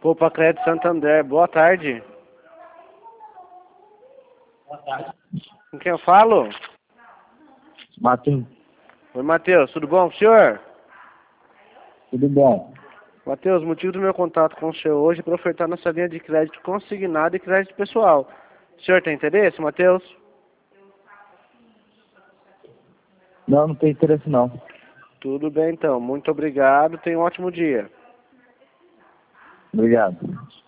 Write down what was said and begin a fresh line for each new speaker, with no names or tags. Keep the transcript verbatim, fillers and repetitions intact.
Poupa Crédito Santander, boa tarde.
Boa tarde.
Com quem eu falo?
Matheus.
Oi, Matheus, tudo bom com o senhor?
Tudo bom?
Matheus, o motivo do meu contato com o senhor hoje é para ofertar nossa linha de crédito consignado e crédito pessoal. O senhor tem interesse, Matheus?
Não, não tem interesse não.
Tudo bem então, muito obrigado, tenha um ótimo dia.
Obrigado.